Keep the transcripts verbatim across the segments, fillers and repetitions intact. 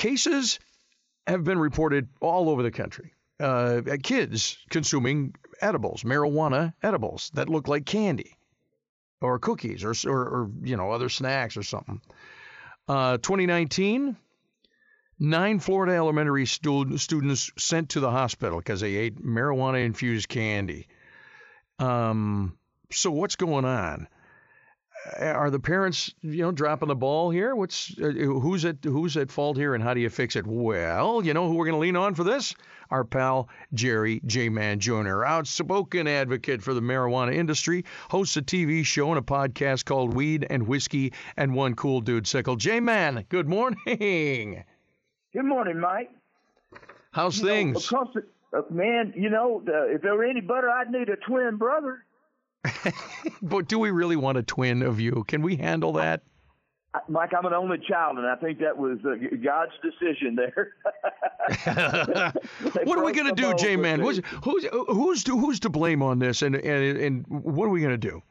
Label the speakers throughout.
Speaker 1: cases have been reported all over the country. Uh, kids consuming edibles, marijuana edibles that look like candy or cookies or, or, or you know, other snacks or something. Uh, twenty nineteen, nine Florida elementary stu- students sent to the hospital because they ate marijuana-infused candy. Um, so what's going on? Are the parents, you know, dropping the ball here? What's uh, who's at who's at fault here, and how do you fix it? Well, you know who we're going to lean on for this? Our pal Jerry J-Man Joyner, outspoken advocate for the marijuana industry, hosts a T V show and a podcast called Weed and Whiskey and One Cool Dude Sickle. J-Man, good morning.
Speaker 2: Good morning, Mike.
Speaker 1: How's
Speaker 2: you
Speaker 1: things?
Speaker 2: Know, the, uh, man, you know, uh, if there were any better, I'd need a twin brother.
Speaker 1: But do we really want a twin of you? Can we handle that?
Speaker 2: Mike, I'm an only child, and I think that was uh, God's decision there.
Speaker 1: What are we going to do, J-Man? Who's, who's, who's, to, who's to blame on this, and, and, and what are we going to do?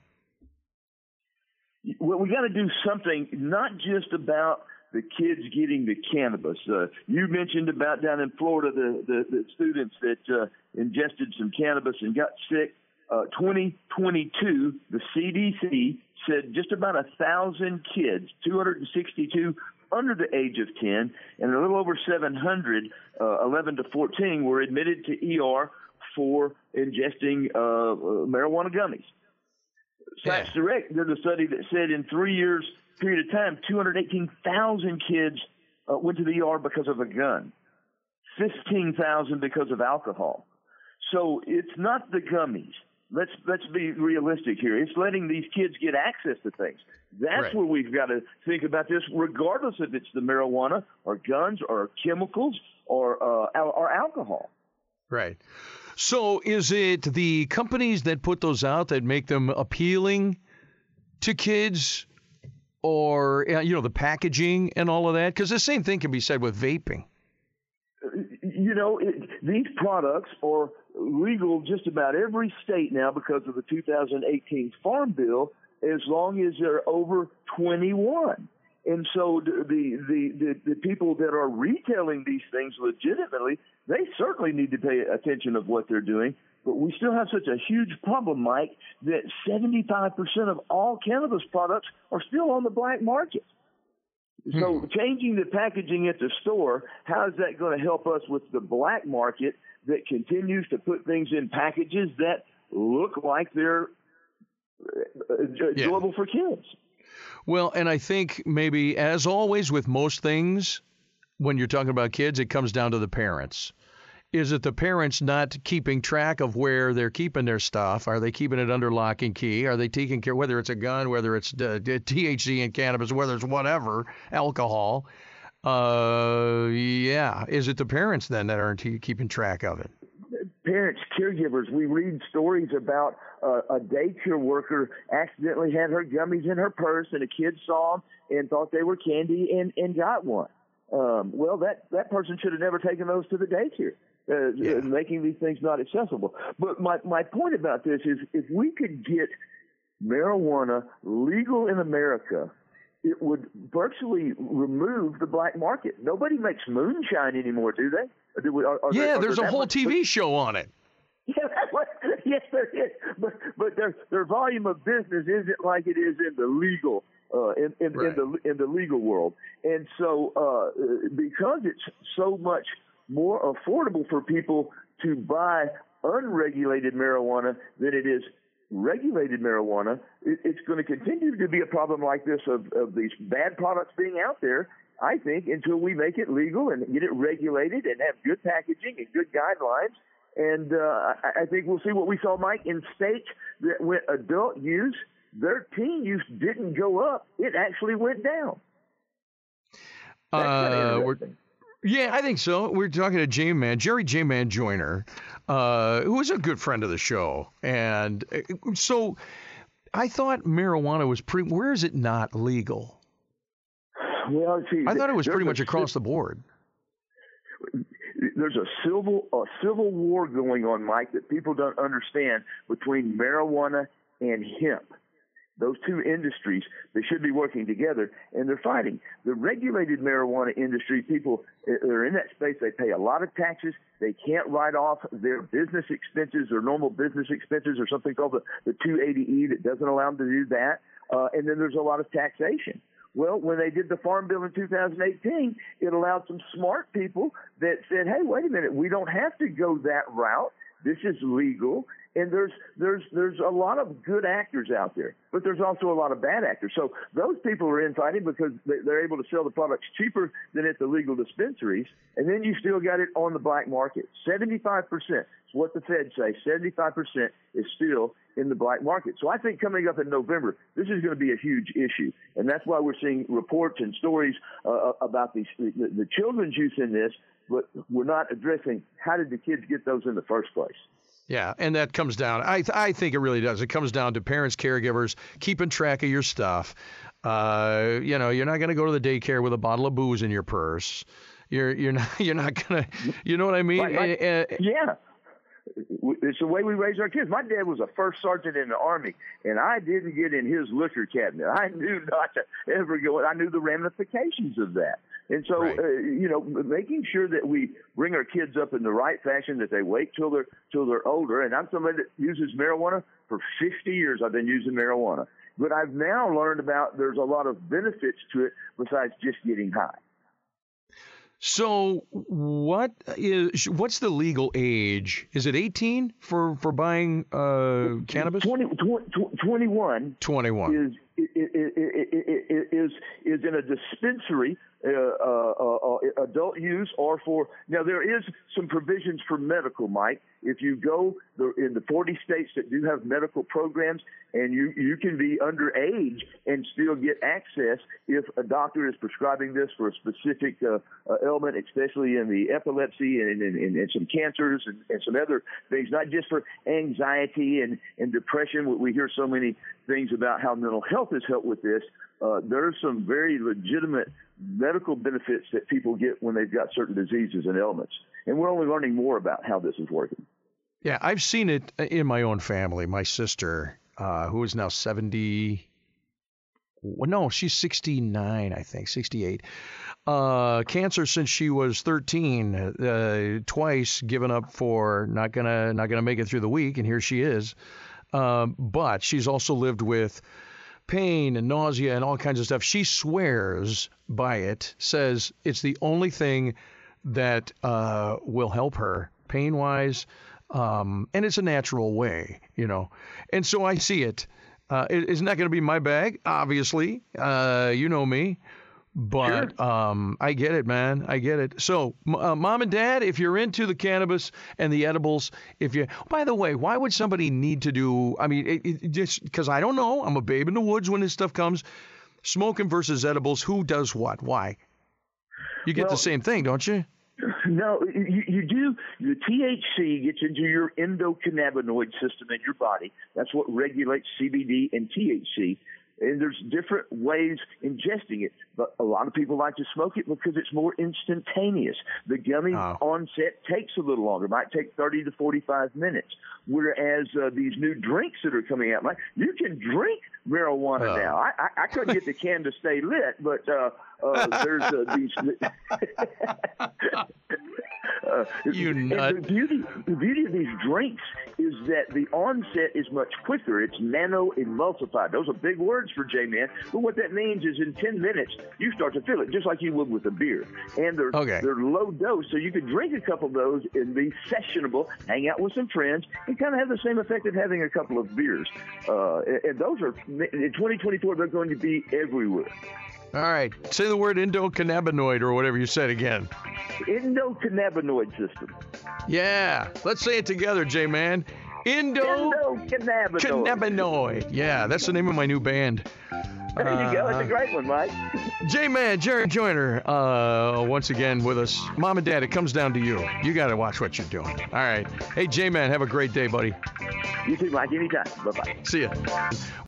Speaker 2: Well, we got to do something, not just about the kids getting the cannabis. Uh, you mentioned about down in Florida, the, the, the students that uh, ingested some cannabis and got sick. Uh, twenty twenty-two, the C D C said just about a thousand kids, two hundred sixty-two under the age of ten, and a little over seven hundred, uh, eleven to fourteen, were admitted to E R for ingesting uh, marijuana gummies.
Speaker 1: Yeah.
Speaker 2: Science Direct did a study that said in three years period of time, two hundred eighteen thousand kids uh, went to the E R because of a gun, fifteen thousand because of alcohol. So it's not the gummies. Let's let's be realistic here. It's letting these kids get access to things. That's
Speaker 1: right.
Speaker 2: where we've got to think about this, regardless if it's the marijuana or guns or chemicals or uh, al- or alcohol.
Speaker 1: Right. So is it the companies that put those out that make them appealing to kids, or you know the packaging and all of that? Because the same thing can be said with vaping.
Speaker 2: You know, it, these products are legal just about every state now because of the two thousand eighteen Farm Bill, as long as they're over twenty-one. And so the, the, the, the people that are retailing these things legitimately, they certainly need to pay attention of what they're doing. But we still have such a huge problem, Mike, that seventy-five percent of all cannabis products are still on the black market. So hmm. changing the packaging at the store, how is that going to help us with the black market that continues to put things in packages that look like they're enjoyable yeah. for kids?
Speaker 1: Well, and I think maybe, as always with most things, when you're talking about kids, it comes down to the parents. Is it the parents not keeping track of where they're keeping their stuff? Are they keeping it under lock and key? Are they taking care, whether it's a gun, whether it's uh, T H C and cannabis, whether it's whatever, alcohol? Uh, yeah. Is it the parents then that aren't keeping track of it?
Speaker 2: Parents, caregivers. We read stories about uh, a daycare worker accidentally had her gummies in her purse, and a kid saw them and thought they were candy and, and got one. Um, well, that, that person should have never taken those to the daycare. Uh, yeah. Making these things not accessible. But my, my point about this is if we could get marijuana legal in America, it would virtually remove the black market. Nobody makes moonshine anymore, do they? Do we, are, are
Speaker 1: yeah,
Speaker 2: there,
Speaker 1: there's
Speaker 2: there
Speaker 1: a whole
Speaker 2: much,
Speaker 1: T V show on it.
Speaker 2: Yeah, yes, there is. But, but their, their volume of business isn't like it is in the legal Uh, in, in,
Speaker 1: right.
Speaker 2: in the in the legal world. And so uh, because it's so much more affordable for people to buy unregulated marijuana than it is regulated marijuana, it, it's going to continue to be a problem like this of, of these bad products being out there, I think, until we make it legal and get it regulated and have good packaging and good guidelines. And uh, I, I think we'll see what we saw, Mike, in states that went adult use. Their teen use didn't go up. It actually went down. That's kind of
Speaker 1: uh,
Speaker 2: interesting.
Speaker 1: Yeah, I think so. We're talking to J-Man, Jerry J-Man Joyner, uh, who is a good friend of the show. And uh, so I thought marijuana was pretty, where is it not legal?
Speaker 2: Well, see,
Speaker 1: I thought it was pretty much
Speaker 2: a,
Speaker 1: across the board.
Speaker 2: There's a civil, a civil war going on, Mike, that people don't understand between marijuana and hemp. Those two industries, they should be working together, and they're fighting. The regulated marijuana industry, people that are in that space, they pay a lot of taxes. They can't write off their business expenses, their normal business expenses, or something called the, the two eighty E that doesn't allow them to do that. Uh, and then there's a lot of taxation. Well, when they did the Farm Bill in two thousand eighteen, it allowed some smart people that said, hey, wait a minute, we don't have to go that route. This is legal. And there's there's there's a lot of good actors out there, but there's also a lot of bad actors. So those people are infighting because they're able to sell the products cheaper than at the legal dispensaries, and then you still got it on the black market. seventy-five percent is what the Fed say. seventy-five percent is still in the black market. So I think coming up in November, this is going to be a huge issue, and that's why we're seeing reports and stories uh, about these, the, the children's use in this, but we're not addressing how did the kids get those in the first place.
Speaker 1: Yeah, and that comes down, I th- I think it really does. It comes down to parents, caregivers, keeping track of your stuff. Uh, you know, you're not going to go to the daycare with a bottle of booze in your purse. You're you're not you're not going to, you know what I mean?
Speaker 2: Like, like, uh, yeah. It's the way we raise our kids. My dad was a first sergeant in the Army, and I didn't get in his liquor cabinet. I knew not to ever go. I knew the ramifications of that. And so, right. uh, you know, making sure that we bring our kids up in the right fashion, that they wait till they're till they're older. And I'm somebody that uses marijuana for fifty years. I've been using marijuana, but I've now learned about there's a lot of benefits to it besides just getting high.
Speaker 1: So what is what's the legal age? Is it eighteen for for buying uh, cannabis?
Speaker 2: twenty, twenty, twenty-one.
Speaker 1: twenty-one
Speaker 2: is is is is in a dispensary, uh, uh, uh, adult use, or for now there is some provisions for medical, Mike. If you go the, in the forty states that do have medical programs, and you you can be underage and still get access if a doctor is prescribing this for a specific uh, uh, ailment, especially in the epilepsy and, and, and, and some cancers and, and some other things, not just for anxiety and, and depression. We hear so many things about how mental health has helped with this. Uh, there are some very legitimate medical benefits that people get when they've got certain diseases and ailments. And we're only learning more about how this is working.
Speaker 1: Yeah, I've seen it in my own family. My sister, uh, who is now seventy, well, no, she's sixty-nine, I think, sixty-eight. Uh, cancer since she was thirteen, uh, twice given up for not gonna not gonna make it through the week, and here she is. Um, but she's also lived with pain and nausea and all kinds of stuff. She swears by it, says it's the only thing that uh, will help her pain-wise, um, and it's a natural way, you know. And so I see it. Uh, it it's not going to be my bag, obviously. Uh, you know me. But sure. um, I get it, man. I get it. So, uh, mom and dad, if you're into the cannabis and the edibles, if you, by the way, why would somebody need to do, I mean, it, it just because I don't know. I'm a babe in the woods when this stuff comes. Smoking versus edibles, who does what? Why? You get well, the same thing, don't you?
Speaker 2: No, you, you do. The T H C gets into your endocannabinoid system in your body. That's what regulates C B D and T H C. And there's different ways ingesting it, but a lot of people like to smoke it because it's more instantaneous. The gummy oh. onset takes a little longer, might take thirty to forty-five minutes. Whereas uh, these new drinks that are coming out, like you can drink marijuana oh. now. I, I, I couldn't get the can to stay lit, but uh, uh, there's uh, these. Uh,
Speaker 1: you nut.
Speaker 2: The beauty, the beauty of these drinks is that the onset is much quicker. It's nano-emulsified. Those are big words for J-Man, but what that means is in ten minutes, you start to feel it, just like you would with a beer. And they're,
Speaker 1: okay.
Speaker 2: they're low dose, so you can drink a couple of those and be sessionable, hang out with some friends, and kind of have the same effect of having a couple of beers. Uh, and, and those are, in twenty twenty-four, they're going to be everywhere.
Speaker 1: All right. Say the word endocannabinoid or whatever you said again.
Speaker 2: Endocannabinoid system.
Speaker 1: Yeah. Let's say it together, J-Man. Endo-
Speaker 2: Endocannabinoid.
Speaker 1: Cannabinoid. Yeah, that's the name of my new band.
Speaker 2: There you uh, go. It's a great one, Mike.
Speaker 1: J-Man, Jared Joyner, uh, once again with us. Mom and Dad, it comes down to you. You got to watch what you're doing. All right. Hey, J-Man, have a great day, buddy.
Speaker 2: You too, Mike. Anytime. Bye-bye.
Speaker 1: See ya.